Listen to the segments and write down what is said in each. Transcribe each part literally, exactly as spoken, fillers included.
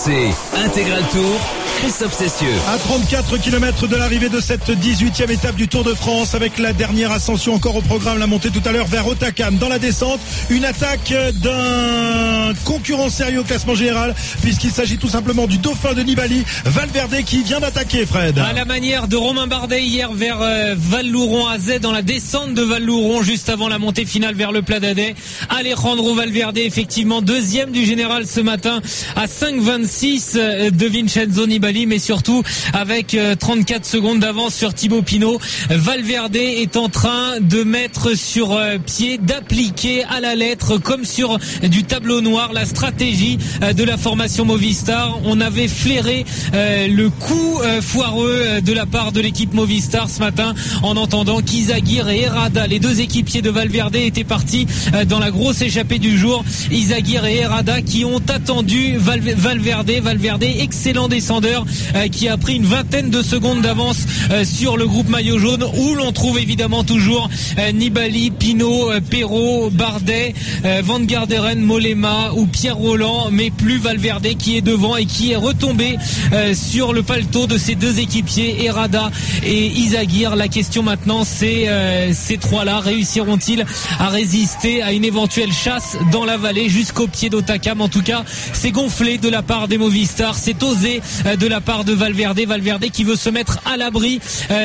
C'est Intégral Tour, Christophe Cessieux. À trente-quatre kilomètres de l'arrivée de cette dix-huitième étape du Tour de France, avec la dernière ascension encore au programme, la montée tout à l'heure vers Hautacam. Dans la descente, une attaque d'un concurrent sérieux au classement général, puisqu'il s'agit tout simplement du dauphin de Nibali, Valverde, qui vient d'attaquer, Fred. À la manière de Romain Bardet hier vers euh, Val-Louron à Z, dans la descente de Val-Louron, juste avant la montée finale vers le Pla d'Adet. Alejandro Valverde, effectivement deuxième du général ce matin à cinq vingt-six de Vincenzo Nibali, mais surtout avec trente-quatre secondes d'avance sur Thibaut Pinot. Valverde est en train de mettre sur pied, d'appliquer à la lettre, comme sur du tableau noir, la stratégie de la formation Movistar. On avait flairé le coup foireux de la part de l'équipe Movistar ce matin, en entendant qu'Izagirre et Herrada, les deux équipiers de Valverde, étaient partis dans la grosse échappée du jour. Izagirre et Herrada qui ont attendu Valverde. Valverde, excellent descendeur, euh, qui a pris une vingtaine de secondes d'avance euh, sur le groupe maillot jaune, où l'on trouve évidemment toujours euh, Nibali, Pinot, euh, Perrault, Bardet, euh, Van Garderen, Mollema ou Pierre Roland, mais plus Valverde, qui est devant et qui est retombé euh, sur le paletot de ces deux équipiers, Herrada et Izagirre. La question maintenant, c'est euh, ces trois-là réussiront-ils à résister à une éventuelle chasse dans la vallée jusqu'au pied d'Hautacam? En tout cas, c'est gonflé de la part des Movistar, c'est osé de la part de Valverde. Valverde qui veut se mettre à l'abri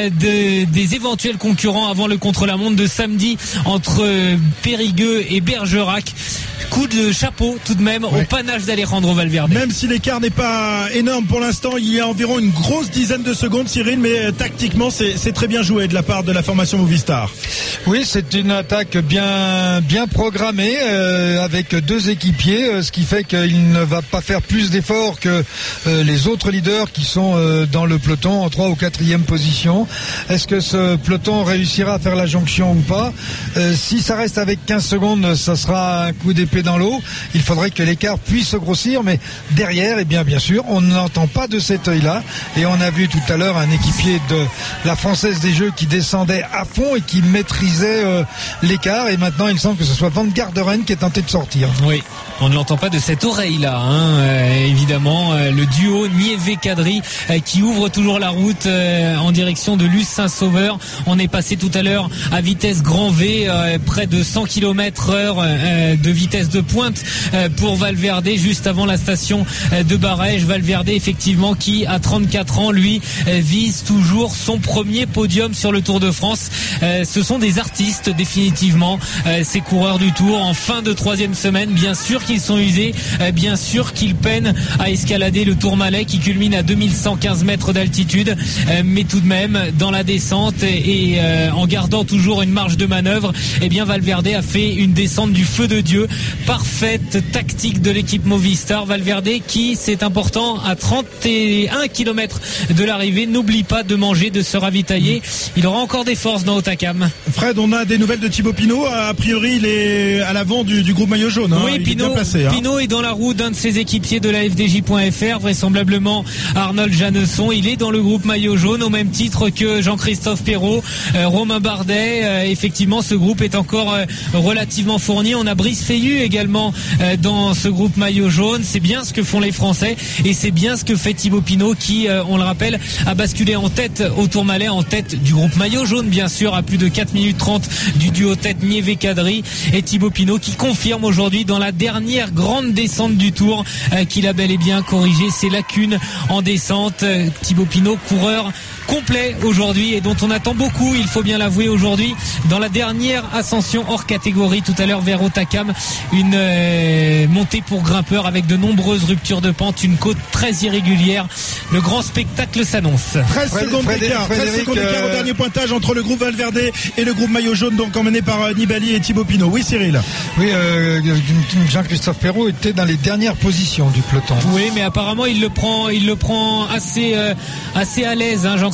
de, des éventuels concurrents avant le contre-la-montre de samedi entre Périgueux et Bergerac. Coup de chapeau tout de même, ouais, au panache d'Alejandro Valverde. Même si l'écart n'est pas énorme pour l'instant, il y a environ une grosse dizaine de secondes, Cyril, mais euh, tactiquement c'est, c'est très bien joué de la part de la formation Movistar. Oui, c'est une attaque bien bien programmée euh, avec deux équipiers, euh, ce qui fait qu'il ne va pas faire plus d'efforts que euh, les autres leaders qui sont euh, dans le peloton en trois ou quatrième position. Est-ce que ce peloton réussira à faire la jonction ou pas? euh, Si ça reste avec quinze secondes, ça sera un coup d'épée dans l'eau. Il faudrait que l'écart puisse se grossir, mais derrière, eh bien, bien sûr, on n'entend pas de cet œil-là. Et on a vu tout à l'heure un équipier de la Française des Jeux qui descendait à fond et qui maîtrisait euh, l'écart. Et maintenant, il semble que ce soit Van Garderen qui est tenté de sortir. Oui, on ne l'entend pas de cette oreille-là, hein. Euh, évidemment, euh, le duo Nieve-Kadri euh, qui ouvre toujours la route euh, en direction de Luce Saint-Sauveur. On est passé tout à l'heure à vitesse grand V, euh, près de cent kilomètres heure euh, de vitesse de pointe pour Valverde, juste avant la station de Barège. Valverde, effectivement, qui à trente-quatre ans, lui, vise toujours son premier podium sur le Tour de France. Ce sont des artistes, définitivement, ces coureurs du Tour en fin de troisième semaine. Bien sûr qu'ils sont usés, bien sûr qu'ils peinent à escalader le Tourmalet qui culmine à deux mille cent quinze mètres d'altitude, mais tout de même, dans la descente et en gardant toujours une marge de manœuvre, eh bien Valverde a fait une descente du feu de Dieu. Parfaite tactique de l'équipe Movistar. Valverde qui, c'est important, à trente et un kilomètres de l'arrivée, n'oublie pas de manger, de se ravitailler. Il aura encore des forces dans Hautacam. Fred, on a des nouvelles de Thibaut Pinot. A priori, il est à l'avant du, du groupe maillot jaune. Hein. Oui, il Pinot, est bien placé, hein. Pinot est dans la roue d'un de ses équipiers de la F D J point F R, vraisemblablement Arnold Janesson. Il est dans le groupe maillot jaune au même titre que Jean-Christophe Perrault, euh, Romain Bardet. Euh, effectivement, ce groupe est encore euh, relativement fourni. On a Brice Feillu également euh, dans ce groupe maillot jaune. C'est bien ce que font les Français et c'est bien ce que fait Thibaut Pinot qui, euh, on le rappelle, a basculé en tête au Tourmalet, en tête du groupe maillot jaune, bien sûr, à plus de quatre minutes trente du duo tête Nieve-Kadri, et Thibaut Pinot qui confirme aujourd'hui dans la dernière grande descente du Tour euh, qu'il a bel et bien corrigé ses lacunes en descente. Euh, Thibaut Pinot, coureur complet aujourd'hui et dont on attend beaucoup, il faut bien l'avouer, aujourd'hui dans la dernière ascension hors catégorie tout à l'heure vers Hautacam. Une euh, montée pour grimpeurs avec de nombreuses ruptures de pente, une côte très irrégulière. Le grand spectacle s'annonce. treize secondes d'écart, treize secondes d'écart au dernier pointage entre le groupe Valverde et le groupe maillot jaune, donc emmené par euh, Nibali et Thibaut Pinot. Oui, Cyril. Oui, euh, Jean-Christophe Perrault était dans les dernières positions du peloton. Oui, mais apparemment il le prend, il le prend assez, euh, assez à l'aise, hein, Jean-Christophe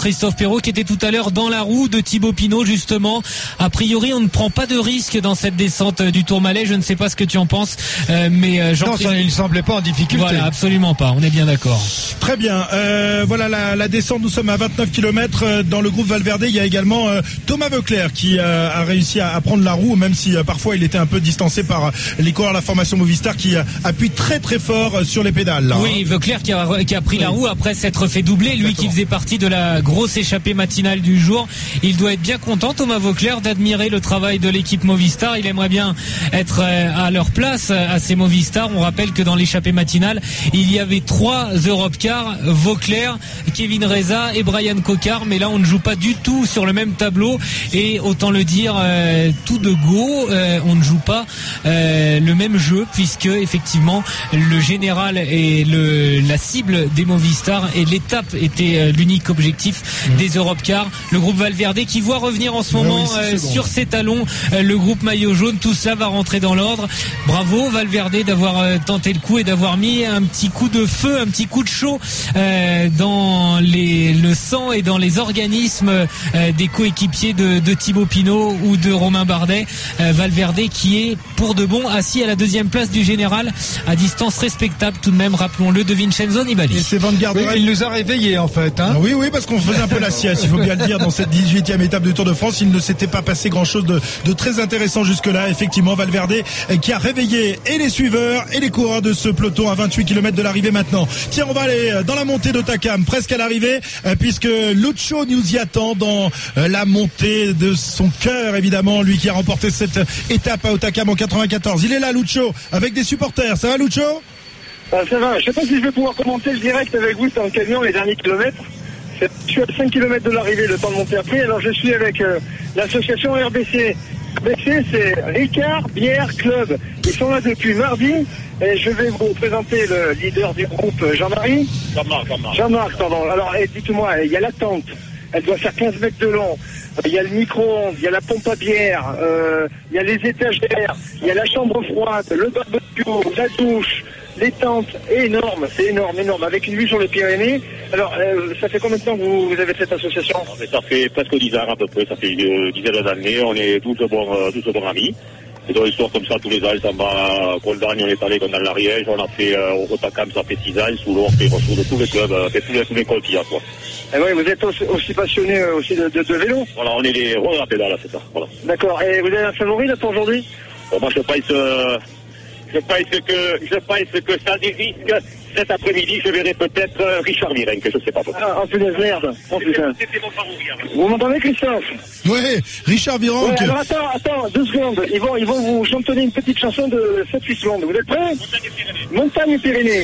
Christophe Perrault qui était tout à l'heure dans la roue de Thibaut Pinot justement. A priori, on ne prend pas de risque dans cette descente du Tourmalet. Je ne sais pas ce que tu en penses, euh, mais Jean non, ça, il ne semblait pas en difficulté. Voilà, absolument pas. On est bien d'accord. Très bien. Euh, voilà la, la descente. Nous sommes à vingt-neuf kilomètres dans le groupe Valverde. Il y a également euh, Thomas Voeckler qui euh, a réussi à, à prendre la roue, même si euh, parfois il était un peu distancé par euh, les coureurs de la formation Movistar qui euh, appuient très très fort euh, sur les pédales. Là, oui, hein. Voeckler qui a, qui a pris oui. la roue après s'être fait doubler. Lui Exactement. Qui faisait partie de la grosse échappée matinale du jour. Il doit être bien content, Thomas Voeckler, d'admirer le travail de l'équipe Movistar. Il aimerait bien être euh, à leur place à ces Movistar. On rappelle que dans l'échappée matinale, il y avait trois Europcars, Voeckler, Kevin Reza et Brian Cocard. Mais là, on ne joue pas du tout sur le même tableau. Et autant le dire, euh, tout de go, euh, on ne joue pas euh, le même jeu puisque effectivement le général est le, la cible des Movistar et l'étape était euh, l'unique objectif mmh. des Europcars. Le groupe Valverde qui voit revenir en ce moment oui, euh, sur ses talons euh, le groupe maillot jaune. Tout cela va rentrer dans l'ordre. Bravo Valverde d'avoir euh, tenté le coup et d'avoir mis un petit coup de feu, un petit coup de chaud euh, dans les, le sang et dans les organismes euh, des coéquipiers de, de Thibaut Pinot ou de Romain Bardet. Euh, Valverde qui est pour de bon assis à la deuxième place du général à distance respectable tout de même, rappelons-le, de Vincenzo Nibali. Et c'est Van Garderen. Oui, il nous a réveillés en fait. Hein. Oui, oui, parce qu'on faisait un peu la sieste, il faut bien le dire, dans cette dix-huitième étape du Tour de France. Il ne s'était pas passé grand-chose de, de très intéressant jusque-là. Effectivement, Valverde qui a réveillé et les suiveurs et les coureurs de ce peloton à vingt-huit kilomètres de l'arrivée maintenant. Tiens, on va aller dans la montée d'Otakam, presque à l'arrivée, puisque Lucho nous y attend dans la montée de son cœur, évidemment, lui qui a remporté cette étape à Otakam en quatre-vingt-quatorze. Il est là, Lucho, avec des supporters. Ça va, Lucho ? Ah, ça va. Je sais pas si je vais pouvoir commenter le direct avec vous dans le camion les derniers kilomètres. Je suis à cinq kilomètres de l'arrivée, le temps de monter après. Alors je suis avec euh, l'association R B C. R B C, c'est Ricard Bière Club. Ils sont là depuis mardi. Et je vais vous présenter le leader du groupe, Jean-Marie. Jean-Marc, Jean-Marc. Jean-Marc, pardon. Alors eh, dites-moi, il y a la tente. Elle doit faire quinze mètres de long. Il y a le micro-ondes, il y a la pompe à bière, euh, il y a les étagères, il y a la chambre froide, le barbecue, la douche, les tentes. Énorme, c'est énorme, énorme, avec une vue sur les Pyrénées. Alors, euh, ça fait combien de temps que vous, vous avez cette association ? Ça fait presque dix ans à peu près, ça fait une dizaine d'années. On est tous bons, euh, tous bons amis. Et dans l'histoire comme ça, tous les ans, ça va, Coldagne, on est allé dans l'Ariège, on a fait euh, au Rotterdam, ça fait six ans, sous l'eau, on fait de tous les clubs, euh, fait tous les, tous les cols qu'il y a, quoi. Et oui, vous êtes aussi, aussi passionné euh, aussi de, de, de vélo ? Voilà, on est les rois de la pédale, c'est ça, voilà. D'accord, et vous avez un favori là pour aujourd'hui ? Bon, moi, je pense, euh, je pense que, je pense que ça des risques. Cet après-midi, je verrai peut-être euh, Richard Virenque, je sais pas. Ah, en punaise, merde. Oh, putain. C'était mon favori. Vous m'entendez, Christophe ? Oui, Richard Virenque. Ouais, alors attends, attends, deux secondes. Ils vont, ils vont vous chantonner une petite chanson de sept huit secondes. Vous êtes prêts ? Montagne Pyrénées.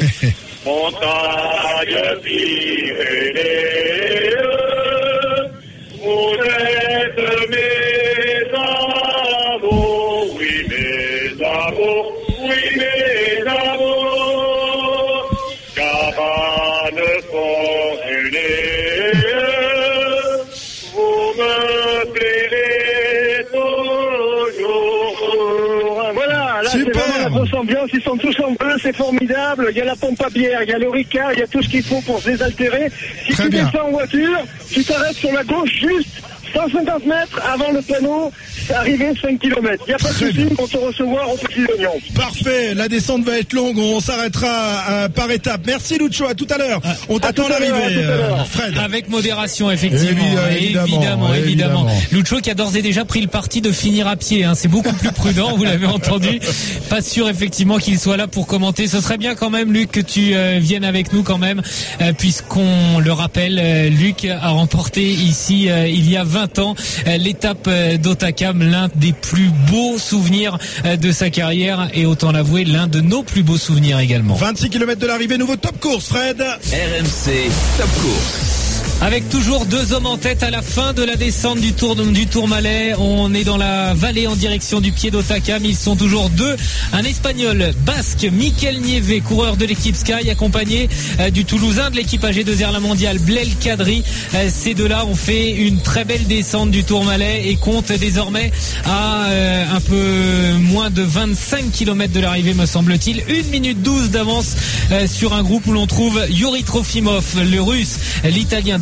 Montagne Pyrénées, vous êtes mes amours, oui mes amours, oui mes amours, caravane fortunée, vous me plairez toujours. Voilà, là Super. C'est vraiment la grosse ambiance, ils sont tous en bleu, c'est formidable. Il y a la pompe à bière, il y a le Ricard, il y a tout ce qu'il faut pour se désaltérer. Si Très tu bien. descends en voiture, tu t'arrêtes sur la gauche juste cent cinquante mètres avant le panneau, c'est arrivé cinq kilomètres. Il n'y a pas de Très souci bien. pour te recevoir au Petit Oignon. Parfait, la descente va être longue, on s'arrêtera euh, par étapes. Merci Lucho, à tout à l'heure. On t'attend à tout à l'heure, l'arrivée, à tout à l'heure. euh, Fred. Avec modération, effectivement. Évidemment, évidemment, évidemment, évidemment. évidemment. Lucho qui a d'ores et déjà pris le parti de finir à pied. Hein. C'est beaucoup plus prudent, vous l'avez entendu. Pas sûr, effectivement, qu'il soit là pour commenter. Ce serait bien quand même, Luc, que tu euh, viennes avec nous quand même, euh, puisqu'on le rappelle, euh, Luc a remporté ici, euh, il y a vingt ans, euh, l'étape euh, d'Otakam, l'un des plus beaux souvenirs euh, de sa carrière et autant l'avouer, l'un de nos plus beaux souvenirs également. vingt-six kilomètres de l'arrivée, nouveau top course, Fred. R M C Top Course. Avec toujours deux hommes en tête à la fin de la descente du Tour du Tourmalet. On est dans la vallée en direction du pied d'Otakam. Ils sont toujours deux. Un Espagnol basque, Mikel Nieve, coureur de l'équipe Sky, accompagné euh, du Toulousain de l'équipe A G deux R La Mondiale, Blel Kadri. Euh, ces deux-là ont fait une très belle descente du Tourmalet et comptent désormais à euh, un peu moins de vingt-cinq kilomètres de l'arrivée, me semble-t-il. une minute douze d'avance euh, sur un groupe où l'on trouve Yuri Trofimov, le Russe, l'Italien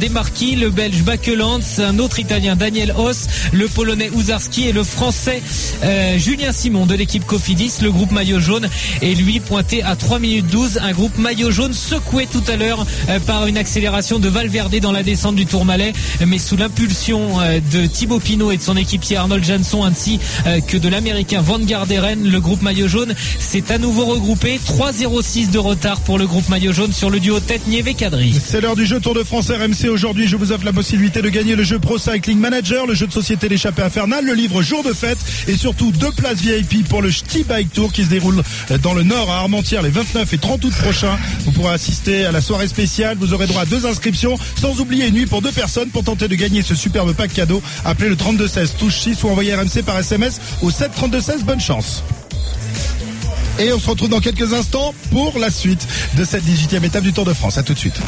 Demarchi, le Belge Bakelands, un autre Italien Daniel Hoss, le Polonais Uzarski et le Français euh, Julien Simon de l'équipe Cofidis. Le groupe maillot jaune est lui pointé à trois minutes douze. Un groupe maillot jaune secoué tout à l'heure euh, par une accélération de Valverde dans la descente du Tourmalet, mais sous l'impulsion euh, de Thibaut Pinot et de son équipier Arnold Jansson ainsi euh, que de l'américain Van Garderen. Le groupe maillot jaune s'est à nouveau regroupé. trois zéro six de retard pour le groupe maillot jaune sur le duo tête Nieve-Kadri. C'est l'heure du jeu Tour de France R M C. Aujourd'hui, je vous offre la possibilité de gagner le jeu Pro Cycling Manager, le jeu de société l'échappée infernale, le livre Jour de fête et surtout deux places V I P pour le Ch'ti Bike Tour qui se déroule dans le Nord à Armentières les vingt-neuf et trente août prochains. Vous pourrez assister à la soirée spéciale. Vous aurez droit à deux inscriptions, sans oublier une nuit pour deux personnes. Pour tenter de gagner ce superbe pack cadeau, appelez le trente-deux seize touche six ou envoyez R M C par S M S au sept trente-deux seize. Bonne chance. Et on se retrouve dans quelques instants pour la suite de cette dix-huitième étape du Tour de France. À tout de suite.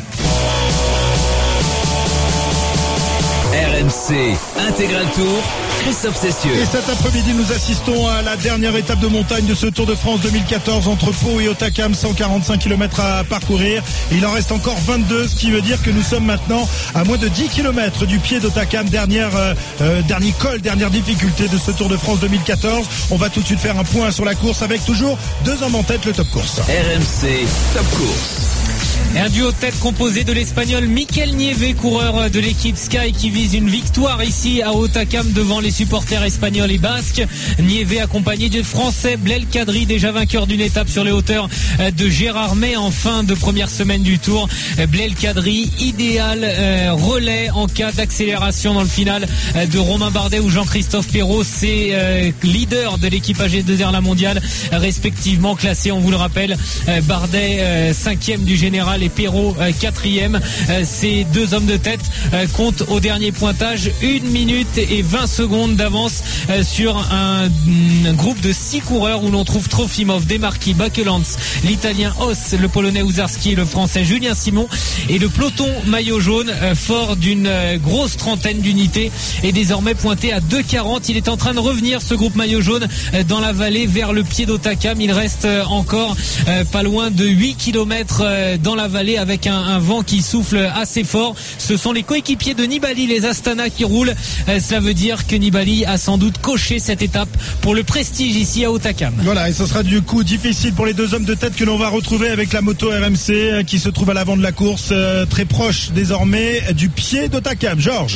R M C Intégral Tour, Christophe Cessieux. Et cet après-midi, nous assistons à la dernière étape de montagne de ce Tour de France deux mille quatorze entre Pau et Hautacam, cent quarante-cinq kilomètres à parcourir. Il en reste encore vingt-deux, ce qui veut dire que nous sommes maintenant à moins de dix kilomètres du pied d'Hautacam, dernière, euh, dernier col, dernière difficulté de ce Tour de France deux mille quatorze. On va tout de suite faire un point sur la course avec toujours deux hommes en tête, le top course. R M C Top Course. Et un duo tête composé de l'Espagnol Mikel Nieve, coureur de l'équipe Sky, qui vise une victoire ici à Hautacam devant les supporters espagnols et basques. Nieve accompagné du Français Blel Kadri, déjà vainqueur d'une étape sur les hauteurs de Gérardmer en fin de première semaine du Tour. Blel Kadri, idéal euh, relais en cas d'accélération dans le final de Romain Bardet ou Jean-Christophe Perrault. C'est euh, leader de l'équipe A G deux R La Mondiale, respectivement classé, on vous le rappelle, euh, Bardet euh, cinquième du général et Perrault euh, quatrième. Euh, ces deux hommes de tête euh, comptent au dernier pointage une minute et vingt secondes d'avance euh, sur un, un groupe de six coureurs où l'on trouve Trofimov, Demarchi, Bakelands, l'italien Hoss, le polonais Uzarski, le français Julien Simon, et le peloton maillot jaune euh, fort d'une euh, grosse trentaine d'unités est désormais pointé à deux quarante. Il est en train de revenir, ce groupe maillot jaune, euh, dans la vallée vers le pied d'Hautacam. Il reste euh, encore euh, pas loin de huit kilomètres euh, dans la vallée avec un, un vent qui souffle assez fort. Ce sont les coéquipiers de Nibali, les Astana, qui roulent. Euh, cela veut dire que Nibali a sans doute coché cette étape pour le prestige ici à Hautacam. Voilà, et ce sera du coup difficile pour les deux hommes de tête que l'on va retrouver avec la moto R M C euh, qui se trouve à l'avant de la course, euh, très proche désormais du pied d'Hautacam. Georges.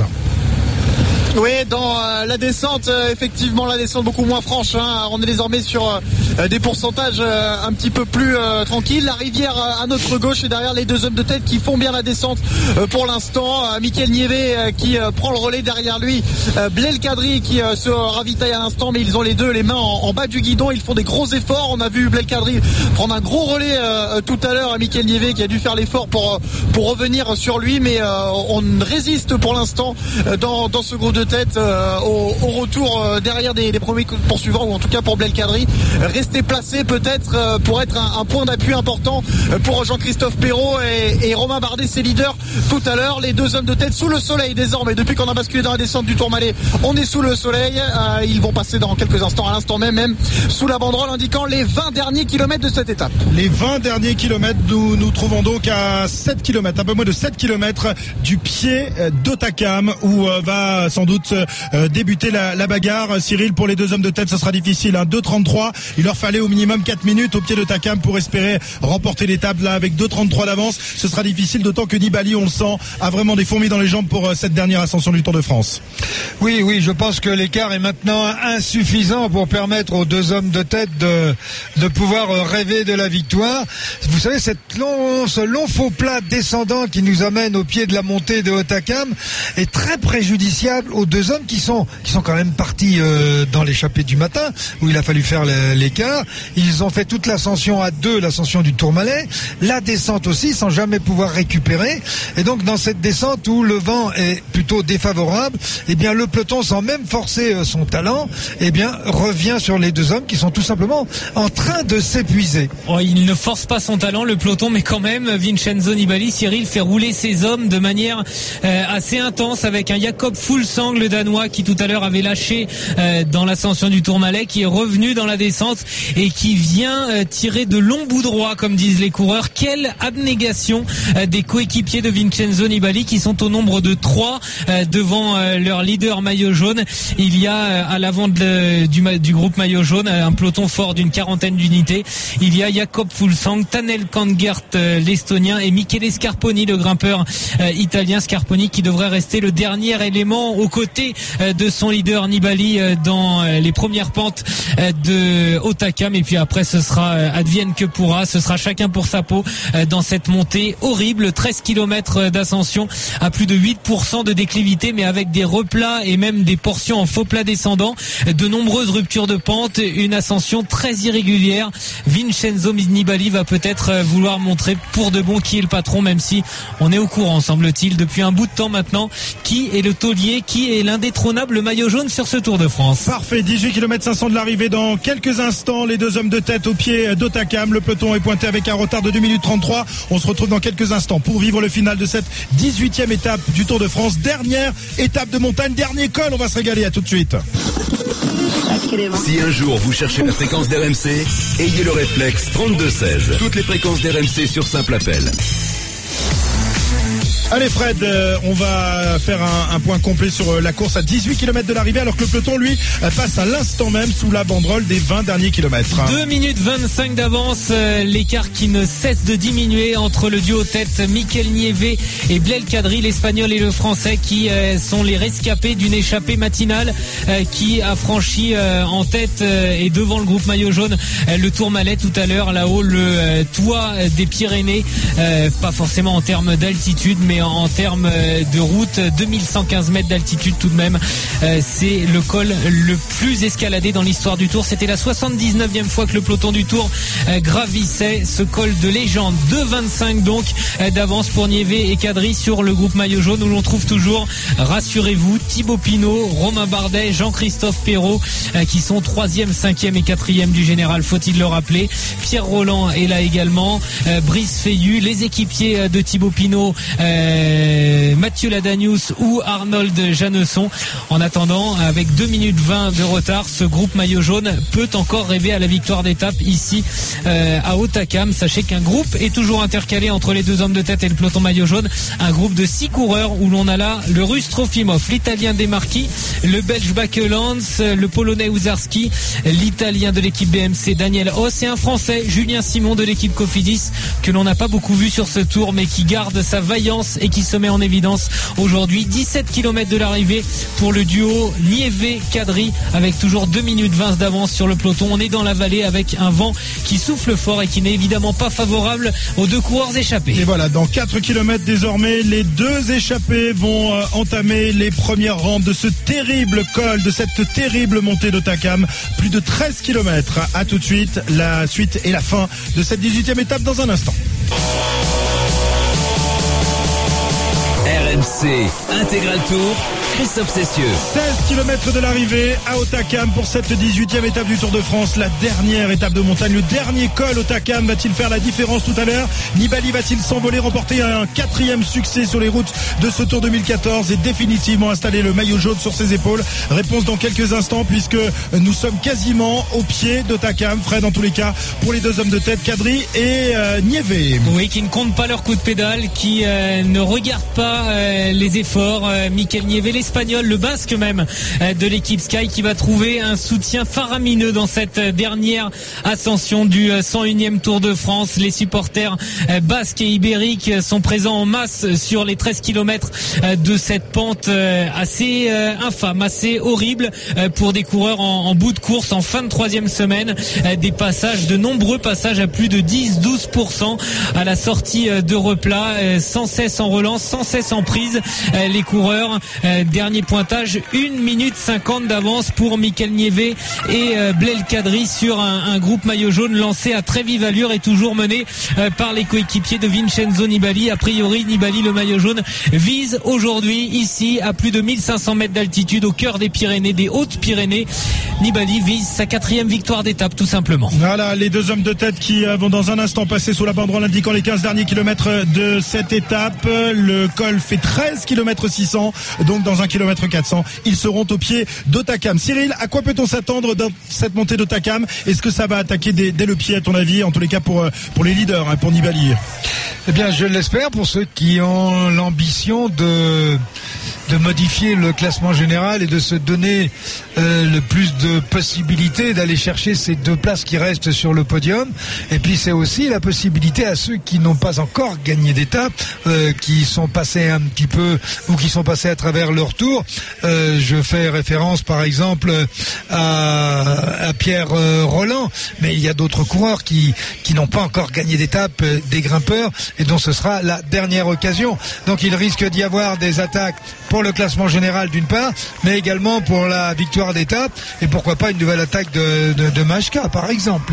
Oui, dans euh, la descente, euh, effectivement, la descente beaucoup moins franche. Hein. On est désormais sur euh, des pourcentages euh, un petit peu plus euh, tranquilles. La rivière euh, à notre gauche et derrière les deux hommes de tête qui font bien la descente euh, pour l'instant. Euh, Mikel Nieve euh, qui euh, prend le relais derrière lui. Euh, Blel Kadri qui euh, se ravitaille à l'instant, mais ils ont les deux les mains en, en bas du guidon. Ils font des gros efforts. On a vu Blel Kadri prendre un gros relais euh, tout à l'heure à Mikel Nieve qui a dû faire l'effort pour, pour revenir sur lui, mais euh, on résiste pour l'instant euh, dans, dans ce groupe de tête euh, au, au retour euh, derrière des, des premiers poursuivants, ou en tout cas pour Blel Kadri, rester placé peut-être euh, pour être un, un point d'appui important pour Jean-Christophe Perrault et, et Romain Bardet, ses leaders tout à l'heure. Les deux hommes de tête sous le soleil désormais, depuis qu'on a basculé dans la descente du Tourmalet, on est sous le soleil. Euh, ils vont passer dans quelques instants, à l'instant même, même sous la banderole indiquant les vingt derniers kilomètres de cette étape. Les vingt derniers kilomètres, nous nous trouvons donc à sept kilomètres, un peu moins de sept kilomètres du pied d'Hautacam, où euh, va sans doute euh, débuter la, la bagarre. Cyril, pour les deux hommes de tête, ce sera difficile, hein. deux trente-trois, il leur fallait au minimum quatre minutes au pied d'Hautacam pour espérer remporter l'étape. Là, avec deux trente-trois d'avance, ce sera difficile, d'autant que Nibali, on le sent, a vraiment des fourmis dans les jambes pour euh, cette dernière ascension du Tour de France. Oui, oui, je pense que l'écart est maintenant insuffisant pour permettre aux deux hommes de tête de, de pouvoir rêver de la victoire. Vous savez, cette long, ce long faux plat descendant qui nous amène au pied de la montée de Hautacam est très préjudiciable aux deux hommes qui sont, qui sont quand même partis euh, dans l'échappée du matin, où il a fallu faire l'écart. Ils ont fait toute l'ascension à deux, l'ascension du Tourmalet, la descente aussi, sans jamais pouvoir récupérer. Et donc, dans cette descente où le vent est plutôt défavorable, eh bien, le peloton, sans même forcer son talent, eh bien, revient sur les deux hommes qui sont tout simplement en train de s'épuiser. Oh, il ne force pas son talent, le peloton, mais quand même, Vincenzo Nibali, Cyril, fait rouler ses hommes de manière euh, assez intense, avec un Jakob Fuglsang, Fulsang, le Danois, qui tout à l'heure avait lâché euh, dans l'ascension du Tourmalet, qui est revenu dans la descente et qui vient euh, tirer de longs bouts droits, comme disent les coureurs. Quelle abnégation euh, des coéquipiers de Vincenzo Nibali, qui sont au nombre de trois euh, devant euh, leur leader maillot jaune. Il y a euh, à l'avant de, du, du groupe maillot jaune un peloton fort d'une quarantaine d'unités. Il y a Jakob Fulsang, Tanel Kangert, euh, l'estonien, et Michele Scarponi, le grimpeur euh, italien. Scarponi qui devrait rester le dernier élément aux côtés euh, de son leader Nibali euh, dans euh, les premières pentes euh, de Hautacam. Et puis après, ce sera euh, advienne que pourra. Ce sera chacun pour sa peau euh, dans cette montée horrible. treize kilomètres d'ascension à plus de huit pour cent de déclivité, mais avec des replats et même des portions en faux plat descendant. De nombreuses ruptures de pente. Une ascension très irrégulière. Vincenzo Nibali va peut-être vouloir montrer pour de bon qui est le patron, même si on est au courant, semble-t-il, depuis un bout de temps maintenant, qui est le taulier, qui est l'indétrônable maillot jaune sur ce Tour de France. Parfait, dix-huit kilomètres cinq cents de l'arrivée dans quelques instants. Les deux hommes de tête au pied d'Hautacam. Le peloton est pointé avec un retard de deux minutes trente-trois. On se retrouve dans quelques instants pour vivre le final de cette dix-huitième étape du Tour de France. Dernière étape de montagne, dernier col. On va se régaler, à tout de suite. Si un jour vous cherchez la fréquence d'R M C, ayez le réflexe trente-deux seize. Toutes les fréquences d'R M C sur simple appel. Allez Fred, euh, on va faire un, un point complet sur euh, la course à dix-huit kilomètres de l'arrivée, alors que le peloton, lui, euh, passe à l'instant même sous la banderole des vingt derniers kilomètres. deux minutes vingt-cinq d'avance, euh, l'écart qui ne cesse de diminuer entre le duo tête Mikel Nieve et Blel Kadri, l'espagnol et le français, qui euh, sont les rescapés d'une échappée matinale euh, qui a franchi euh, en tête euh, et devant le groupe maillot jaune euh, le Tourmalet tout à l'heure, là-haut le euh, toit des Pyrénées, euh, pas forcément en termes d'altitude, mais en termes de route, deux mille cent quinze mètres d'altitude tout de même. Euh, c'est le col le plus escaladé dans l'histoire du Tour. C'était la soixante-dix-neuvième fois que le peloton du Tour euh, gravissait ce col de légende. deux vingt-cinq donc euh, d'avance pour Nieve et Kadri sur le groupe maillot jaune, où l'on trouve toujours, rassurez-vous, Thibaut Pinot, Romain Bardet, Jean-Christophe Perrault, euh, qui sont troisième, cinquième et quatrième du général, faut-il le rappeler. Pierre Roland est là également, euh, Brice Feillu, les équipiers de Thibaut Pinot, euh, Euh, Mathieu Ladanius ou Arnold Janesson. En attendant, avec deux minutes vingt de retard, ce groupe maillot jaune peut encore rêver à la victoire d'étape ici euh, à Hautacam. Sachez qu'un groupe est toujours intercalé entre les deux hommes de tête et le peloton maillot jaune. Un groupe de six coureurs où l'on a là le Russe Trofimov, l'Italien Demarchi, le Belge Bakelands, le Polonais Uzarski, l'Italien de l'équipe B M C Daniel Haas et un Français Julien Simon de l'équipe Cofidis, que l'on n'a pas beaucoup vu sur ce tour, mais qui garde sa vaillance et qui se met en évidence aujourd'hui. Dix-sept kilomètres de l'arrivée pour le duo Nieve-Kadri, avec toujours deux minutes vingt d'avance sur le peloton. On est dans la vallée avec un vent qui souffle fort et qui n'est évidemment pas favorable aux deux coureurs échappés. Et voilà, dans quatre kilomètres désormais, les deux échappés vont euh, entamer les premières rampes de ce terrible col, de cette terrible montée d'Hautacam. Plus de treize kilomètres. À tout de suite, la suite et la fin de cette dix-huitième étape dans un instant. R M C Intégral Tour, Christophe Cessieux. seize kilomètres de l'arrivée à Hautacam pour cette dix-huitième étape du Tour de France, la dernière étape de montagne, le dernier col. Hautacam va-t-il faire la différence tout à l'heure? Nibali va-t-il s'envoler, remporter un quatrième succès sur les routes de ce Tour deux mille quatorze et définitivement installer le maillot jaune sur ses épaules? Réponse dans quelques instants, puisque nous sommes quasiment au pied d'Hautacam. Fred, dans tous les cas, pour les deux hommes de tête, Kadri et euh, Nieve. Oui, qui ne comptent pas leur coup de pédale, qui euh, ne regardent pas euh, les efforts. Euh, Mikel Nieve, l'espagnol, le basque même euh, de l'équipe Sky, qui va trouver un soutien faramineux dans cette euh, dernière ascension du euh, cent unième Tour de France. Les supporters euh, basques et ibériques euh, sont présents en masse sur les treize kilomètres euh, de cette pente euh, assez euh, infâme, assez horrible euh, pour des coureurs en, en bout de course, en fin de troisième semaine. Euh, des passages, de nombreux passages à plus de dix à douze pour cent à la sortie euh, de replat, euh, sans cesse en relance, sans cesse en prise. Euh, les coureurs, euh, dernier pointage, une minute cinquante d'avance pour Mikel Nieve et euh, Blel Kadri sur un, un groupe maillot jaune lancé à très vive allure et toujours mené euh, par les coéquipiers de Vincenzo Nibali. A priori, Nibali, le maillot jaune, vise aujourd'hui ici à plus de mille cinq cents mètres d'altitude, au cœur des Pyrénées, des Hautes-Pyrénées. Nibali vise sa quatrième victoire d'étape, tout simplement. Voilà, les deux hommes de tête qui vont dans un instant passer sous la banderole indiquant les quinze derniers kilomètres de cette étape. Le col fait treize kilomètres six cents, donc dans un vingt kilomètres quatre cents, ils seront au pied d'Hautacam. Cyril, à quoi peut-on s'attendre dans cette montée d'Hautacam? Est-ce que ça va attaquer dès, dès le pied, à ton avis, en tous les cas pour, pour les leaders, hein, pour Nibali? Eh bien, je l'espère pour ceux qui ont l'ambition de de modifier le classement général et de se donner euh, le plus de possibilités d'aller chercher ces deux places qui restent sur le podium. Et puis c'est aussi la possibilité à ceux qui n'ont pas encore gagné d'étape, euh, qui sont passés un petit peu ou qui sont passés à travers leur tour. Euh, je fais référence par exemple à, à Pierre euh, Roland, mais il y a d'autres coureurs qui qui n'ont pas encore gagné d'étape, euh, des grimpeurs, et dont ce sera la dernière occasion. Donc il risque d'y avoir des attaques pour le classement général d'une part, mais également pour la victoire d'étape, et pourquoi pas une nouvelle attaque de, de, de Majka par exemple.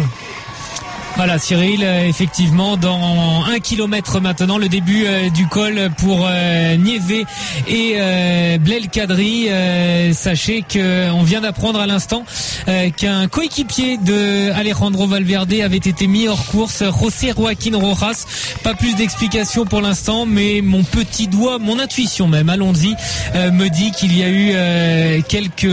Voilà Cyril, effectivement dans un kilomètre maintenant, le début euh, du col pour euh, Nieve et euh, Blel Kadri. Euh, sachez qu'on vient d'apprendre à l'instant euh, qu'un coéquipier de Alejandro Valverde avait été mis hors course, José Joaquín Rojas. Pas plus d'explications pour l'instant, mais mon petit doigt, mon intuition même, allons-y, euh, me dit qu'il y a eu euh, quelques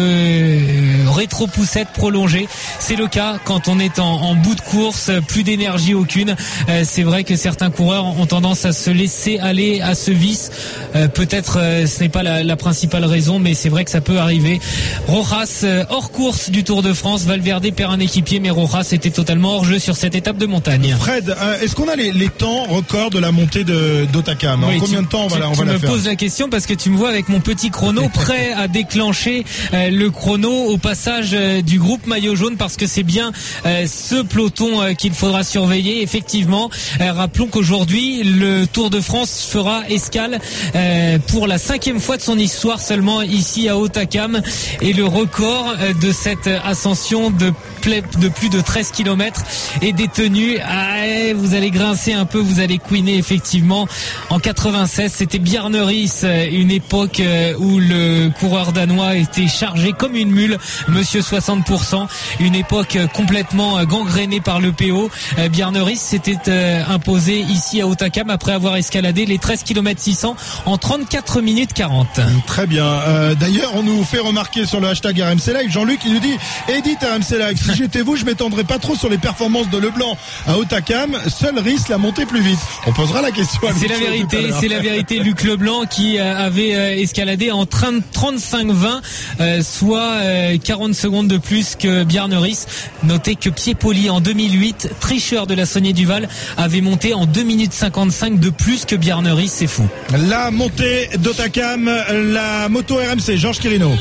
rétro-poussettes prolongées. C'est le cas quand on est en, en bout de course, plus d'énergie aucune. Euh, c'est vrai que certains coureurs ont tendance à se laisser aller à ce vice. Euh, peut-être euh, ce n'est pas la, la principale raison, mais c'est vrai que ça peut arriver. Rojas euh, hors course du Tour de France. Valverde perd un équipier, mais Rojas était totalement hors jeu sur cette étape de montagne. Fred, euh, est-ce qu'on a les, les temps records de la montée de d'Hautacam? Oui, combien tu, de temps on va, tu, la, on tu va la faire? faire? Tu me poses la question parce que tu me vois avec mon petit chrono prêt à déclencher euh, le chrono au passage euh, du groupe maillot jaune, parce que c'est bien euh, ce peloton euh, qu'il faudra surveiller. Effectivement, euh, rappelons qu'aujourd'hui le Tour de France fera escale euh, pour la cinquième fois de son histoire seulement ici à Hautacam, et le record euh, de cette ascension de, de plus de treize kilomètres est détenu. Ah, vous allez grincer un peu, vous allez couiner effectivement. En quatre-vingt-seize, c'était Bjarne Riis, une époque où le coureur danois était chargé comme une mule, monsieur soixante pour cent, une époque complètement gangrénée par le P O. Bjarne Riis s'était imposé ici à Hautacam après avoir escaladé les treize kilomètres six cents en trente-quatre minutes quarante. Très bien. Euh, d'ailleurs, on nous fait remarquer sur le hashtag R M C Live, Jean-Luc, il nous dit Edith R M C Live, si j'étais vous, je m'étendrais pas trop sur les performances de Leblanc à Hautacam, seul Riis l'a monté plus vite. On posera la question à C'est la vérité, c'est la vérité. Luc Leblanc qui avait escaladé en trente-cinq vingt, euh, soit euh, quarante secondes de plus que Bjarne Riis. Notez que Piepoli en deux mille huit, tricheur de la Saunier du Val, avait monté en deux minutes cinquante-cinq de plus que Bjarne Riis. C'est fou. La montée d'Hautacam, la moto R M C, Georges Quirino.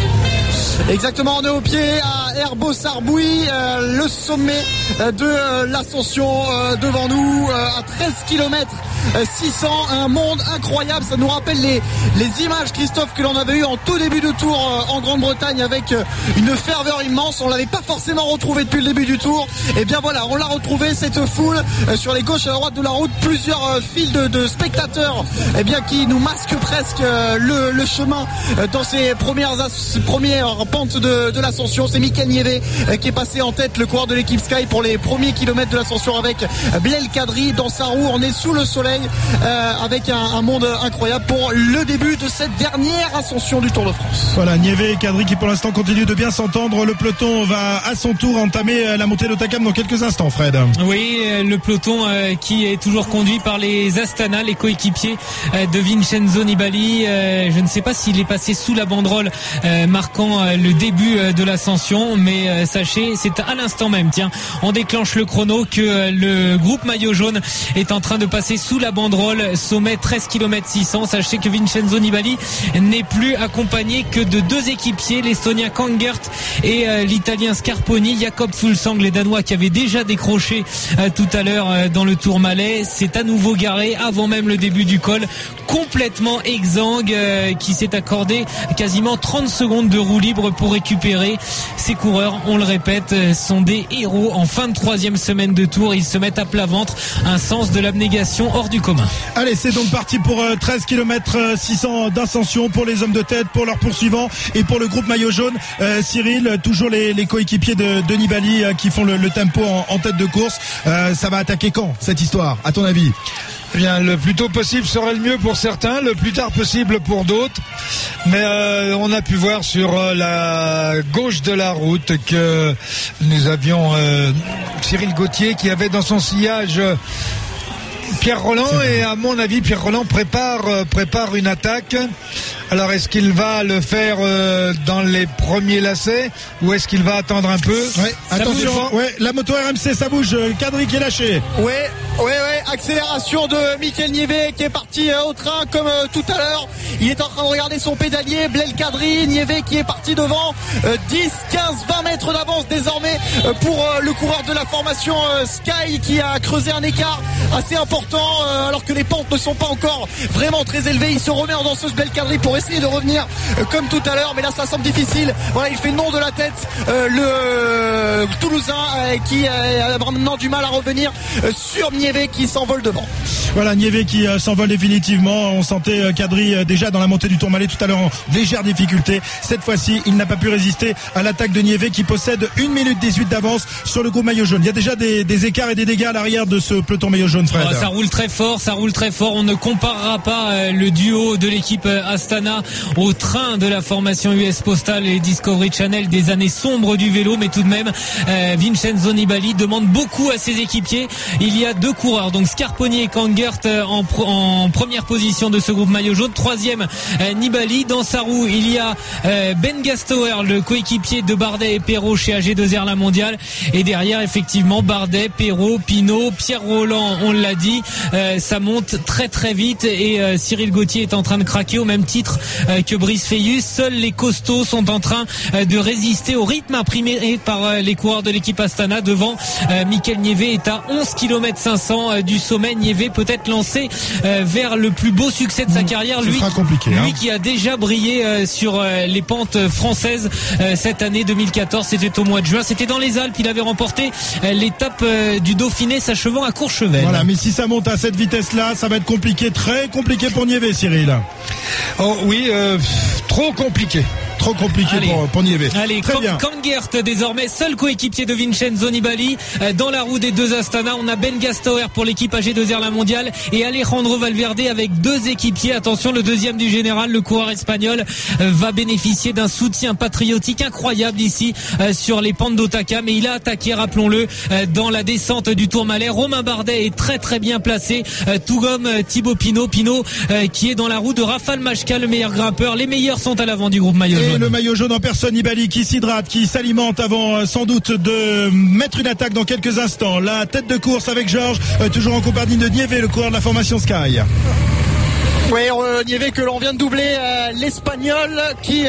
Exactement, on est au pied à Herbeau-Sarboui, euh, le sommet de euh, l'ascension euh, devant nous, euh, à treize kilomètres six cents, un monde incroyable. Ça nous rappelle les, les images, Christophe, que l'on avait eu en tout début de tour euh, en Grande-Bretagne, avec euh, une ferveur immense. On l'avait pas forcément retrouvé depuis le début du tour. Et bien voilà, on l'a retrouvé, cette foule euh, sur les gauches et à droite de la route, plusieurs euh, files de, de spectateurs, eh bien qui nous masquent presque euh, le, le chemin euh, dans ces premières, as- premières pentes de, de l'ascension. C'est Mikel Nieve euh, qui est passé en tête, le coureur de l'équipe Sky, pour les premiers kilomètres de l'ascension avec euh, Blel Kadri dans sa roue. On est sous le soleil euh, avec un, un monde incroyable pour le début de cette dernière ascension du Tour de France. Voilà, Nieve et Kadri qui pour l'instant continuent de bien s'entendre. Le peloton va à son tour entamer la montée d'Hautacam dans quelques instants, Fred. Oui, le peloton euh, qui est toujours conduit par les Astana, les coéquipiers euh, de Vincenzo Nibali. Euh, je ne sais pas s'il est passé sous la banderole euh, marquant euh, le début euh, de l'ascension, mais euh, sachez, c'est à l'instant même, tiens, on déclenche le chrono, que euh, le groupe maillot jaune est en train de passer sous la banderole, sommet treize kilomètres six cents. Sachez que Vincenzo Nibali n'est plus accompagné que de deux équipiers, l'Estonien Kangert et euh, l'Italien Scarponi. Jakob Fuglsang, les Danois qui avaient déjà décroché euh, tout à l'heure euh, dans le Tourmalet, c'est à nouveau garé avant même le début du col, complètement exsangue, euh, qui s'est accordé quasiment trente secondes de roue libre pour récupérer. Ces coureurs, on le répète, sont des héros en fin de troisième semaine de Tour. Ils se mettent à plat ventre, un sens de l'abnégation hors du commun. Allez, c'est donc parti pour euh, treize kilomètres six cents d'ascension pour les hommes de tête, pour leurs poursuivants et pour le groupe maillot jaune. Euh, Cyril, toujours les, les coéquipiers de, de Nibali euh, qui font le, le tempo en, en tête de course. Euh, ça va attaquer quand, cette histoire, à ton avis? Bien, le plus tôt possible serait le mieux pour certains, le plus tard possible pour d'autres. Mais euh, on a pu voir sur euh, la gauche de la route que nous avions euh, Cyril Gauthier qui avait dans son sillage euh, Pierre Roland, et à mon avis Pierre Roland prépare euh, prépare une attaque. Alors est-ce qu'il va le faire euh, dans les premiers lacets ou est-ce qu'il va attendre un peu? Ouais, attention, ouais, la moto R M C ça bouge, Kadri qui est lâché. Ouais, ouais, ouais, accélération de Michael Niévé qui est parti euh, au train comme euh, tout à l'heure. Il est en train de regarder son pédalier, Blel Kadri, Niévé qui est parti devant, euh, dix, quinze, vingt mètres d'avance désormais euh, pour euh, le coureur de la formation euh, Sky qui a creusé un écart assez important euh, alors que les pentes ne sont pas encore vraiment très élevées. Il se remet en danseuse Blel Kadri pour essayer de revenir euh, comme tout à l'heure, mais là ça semble difficile. Voilà, il fait non de la tête euh, le euh, Toulousain euh, qui euh, a maintenant du mal à revenir euh, sur Niévé qui s'envole devant. Voilà, Niévé qui euh, s'envole définitivement. On sentait euh, Kadri euh, déjà dans la montée du Tourmalet tout à l'heure en légère difficulté. Cette fois-ci, il n'a pas pu résister à l'attaque de Niévé qui possède une minute dix-huit d'avance sur le groupe maillot jaune. Il y a déjà des, des écarts et des dégâts à l'arrière de ce peloton maillot jaune, Fred. Oh, ça roule très fort, ça roule très fort. On ne comparera pas euh, le duo de l'équipe euh, Astana au train de la formation U S Postal et Discovery Channel des années sombres du vélo, mais tout de même euh, Vincenzo Nibali demande beaucoup à ses équipiers. Il y a deux coureurs, donc Scarponi et Kangert euh, en, pro- en première position de ce groupe maillot jaune, troisième euh, Nibali. Dans sa roue il y a euh, Ben Gastower, le coéquipier de Bardet et Perrault chez A G deux R La Mondiale, et derrière effectivement Bardet, Perrault, Pinot, Pierre Roland, on l'a dit, euh, ça monte très très vite et euh, Cyril Gauthier est en train de craquer au même titre euh, que Brice Feilus. Seuls les costauds sont en train euh, de résister au rythme imprimé par euh, les coureurs de l'équipe Astana. Devant, euh, Michael Niévé est à onze kilomètres cinq cents euh, du sommet. Niévé peut-être lancé euh, vers le plus beau succès de sa carrière, Ce lui, sera compliqué, lui hein. qui a déjà brillé euh, sur euh, les pentes françaises euh, cette année deux mille quatorze. C'était au mois de juin, c'était dans les Alpes. Il avait remporté euh, l'étape euh, du Dauphiné s'achevant à Courchevel. Voilà, mais si ça monte à cette vitesse-là, ça va être compliqué, très compliqué pour Niévé, Cyril. Oh oui, euh, trop compliqué. Trop compliqué Allez. pour, pour Niévé. Allez, Très Kan- bien. Kangert désormais seul coéquipier de Vincenzo Nibali. Euh, Dans la roue des deux Astana, on a Ben Gastower pour l'équipe A G deux R La Mondiale et Alejandro Valverde avec deux équipiers. Attention, le deuxième du général, le coureur espagnol, euh, va bénéficier d'un soutien patriotique incroyable ici euh, sur les pentes d'Otaka, mais il a attaqué, rappelons-le, euh, dans la descente du Tourmalet. Romain Bardet est très très bien placé, euh, tout comme euh, Thibaut Pinot. Pinot euh, qui est dans la roue de Rafal Majka, le meilleur grimpeur. Les meilleurs sont à l'avant du groupe maillot Et jaune. le maillot jaune en personne, Nibali qui s'hydrate, qui s'alimente avant euh, sans doute de mettre une attaque dans quelques instants. La tête de course avec Georges, euh, toujours en compagnie de Niévé, le coureur de la formation Sky. Oui, euh, Niévé que l'on vient de doubler, euh, l'Espagnol qui euh,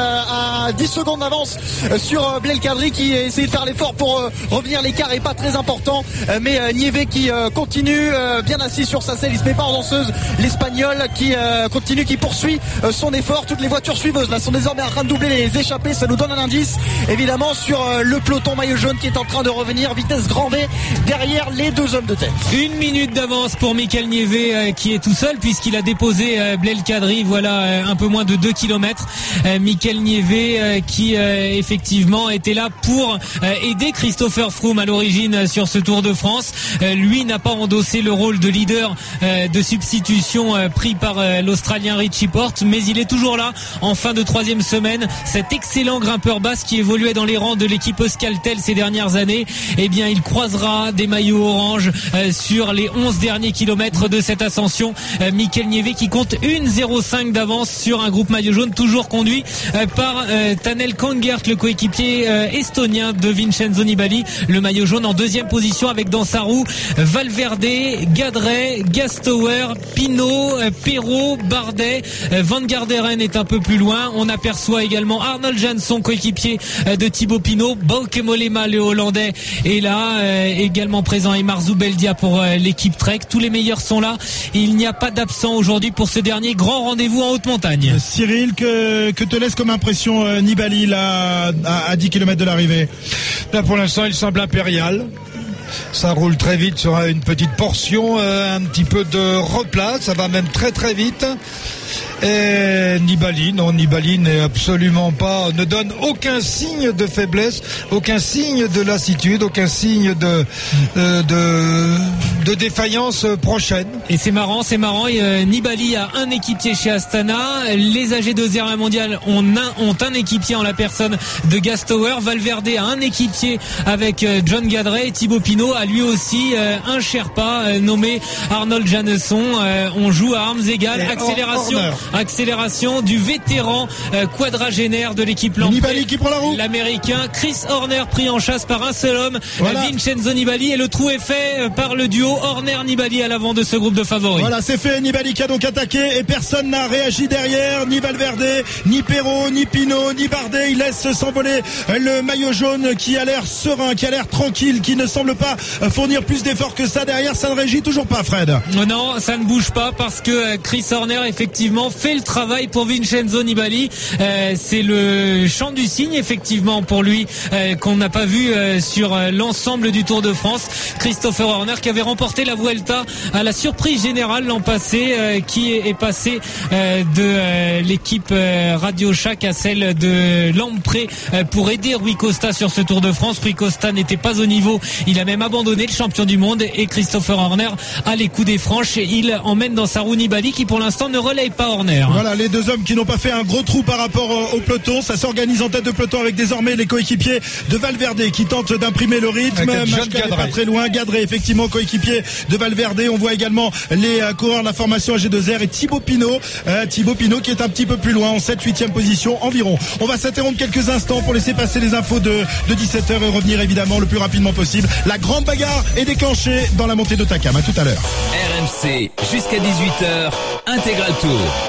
a dix secondes d'avance euh, sur euh, Blel Kadri qui essaie de faire l'effort pour euh, revenir. L'écart est pas très important, euh, mais euh, Niévé qui euh, continue euh, bien assis sur sa selle, il se met pas en danseuse. L'Espagnol qui euh, continue, qui poursuit euh, son effort. Toutes les voitures suiveuses là sont désormais en train de doubler les échappées. Ça nous donne un indice évidemment sur euh, le peloton maillot jaune qui est en train de revenir vitesse grand V derrière les deux hommes de tête. Une minute d'avance pour Michael Niévé euh, qui est tout seul puisqu'il a déposé euh, Blel Kadri, voilà euh, un peu moins de deux kilomètres. Euh, Michael Niévé euh, qui euh, effectivement était là pour euh, aider Christopher Froome à l'origine euh, sur ce Tour de France. Euh, lui n'a pas endossé le rôle de leader euh, de substitution euh, pris par euh, l'Australien Richie Porte, mais il est toujours là en fin de troisième semaine. Cet excellent grimpeur basque qui évoluait dans les rangs de l'équipe Euskaltel ces dernières années, eh bien il croisera des maillots orange euh, sur les onze derniers kilomètres de cette ascension. Euh, Michael Niévé qui compte une zéro cinq d'avance sur un groupe maillot jaune toujours conduit euh, par euh, Tanel Kangert, le coéquipier euh, estonien de Vincenzo Nibali. Le maillot jaune en deuxième position avec dans sa roue Valverde, Gadret, Gastower, Pinot, euh, Perrault, Bardet. euh, Van Garderen est un peu plus loin. On aperçoit également Arnold Jansson, coéquipier euh, de Thibaut Pinot. Bauke Mollema, le Hollandais, est là euh, également présent, et Marzu Beldia pour euh, l'équipe Trek. Tous les meilleurs sont là. Il n'y a pas d'absent aujourd'hui pour ce dernier grand rendez-vous en haute montagne. Cyril, que, que te laisse comme impression euh, Nibali là à, à dix kilomètres de l'arrivée? Là pour l'instant il semble impérial. Ça roule très vite sur une petite portion, euh, un petit peu de replat, ça va même très très vite. Et Nibali, non, Nibali n'est absolument pas, ne donne aucun signe de faiblesse, aucun signe de lassitude, aucun signe de, euh, de de défaillance prochaine. Et c'est marrant, c'est marrant. Et, euh, Nibali a un équipier chez Astana. Les A G deux R mondial ont un, ont un équipier en la personne de Gastower. Valverde a un équipier avec euh, John Gadret. Et Thibaut Pinot a lui aussi euh, un Sherpa euh, nommé Arnold Janesson. Euh, on joue à armes égales. Et accélération, accélération du vétéran euh, quadragénaire de l'équipe Lampre. Nibali qui prend la roue. L'américain Chris Horner pris en chasse par un seul homme, voilà. Vincenzo Nibali, et le trou est fait par le duo Horner-Nibali à l'avant de ce groupe de favoris. Voilà, c'est fait. Nibali qui a donc attaqué et personne n'a réagi derrière, ni Valverde, ni Perrault, ni Pinot, ni Bardet. Il laisse s'envoler le maillot jaune qui a l'air serein, qui a l'air tranquille, qui ne semble pas fournir plus d'efforts que ça derrière. Ça ne régit toujours pas, Fred. Non, ça ne bouge pas parce que Chris Horner effectivement fait le travail pour Vincenzo Nibali. Euh, c'est le chant du cygne effectivement pour lui euh, qu'on n'a pas vu euh, sur euh, l'ensemble du Tour de France. Christopher Horner qui avait remporté la Vuelta à la surprise générale l'an passé, euh, qui est, est passé euh, de euh, l'équipe euh, Radio Shack à celle de Lamprey euh, pour aider Rui Costa sur ce Tour de France. Rui Costa n'était pas au niveau, il a même abandonné, le champion du monde, et Christopher Horner a les coups des franches et il emmène dans sa roue Nibali qui pour l'instant ne relaye pas Horner. Voilà, les deux hommes qui n'ont pas fait un gros trou par rapport au peloton. Ça s'organise en tête de peloton avec désormais les coéquipiers de Valverde qui tentent d'imprimer le rythme. Machka n'est pas très loin. Gadret effectivement coéquipier de Valverde. On voit également les euh, coureurs de la formation A G deux R et Thibaut Pinot. Euh, Thibaut Pinot qui est un petit peu plus loin en sept huitième position environ. On va s'interrompre quelques instants pour laisser passer les infos de, de dix-sept heures et revenir évidemment le plus rapidement possible. La grande bagarre est déclenchée dans la montée d'Otakam. À tout à l'heure. R M C jusqu'à dix-huit heures, Intégral Tour.